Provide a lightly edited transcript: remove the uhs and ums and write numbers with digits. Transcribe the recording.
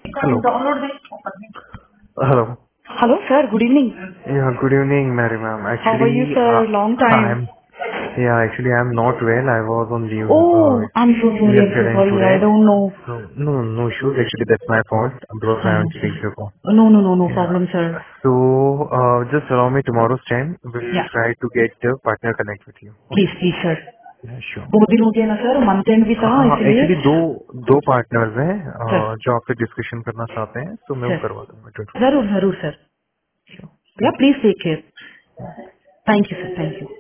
Hello. Hello. Hello, sir. Good evening. Yeah, good evening, Mary ma'am. How are you, Actually, sir? Long time. I'm not well. I was on leave Oh, I'm so sorry. I'm so yesterday and sorry. I today. don't know. So, no issues. Actually, that's my fault. Because I I'm haven't sorry. reached your call. No Yeah. problem, sir. So, just allow me tomorrow's time. We'll Yeah. try to get the partner connect with you. Okay? Please, sir. Yeah, sure. बहुत दिन हो गया ना sir, month and भी था हाँ, इसलिए. Actually दो पार्टनर्स हैं सर, जो आपसे डिस्कशन करना चाहते हैं, तो मैं वो सर. करवा दूंगा. Don't worry. जरूर जरूर sir. Sure. Yeah thank please take care. You. Thank you sir. Thank you.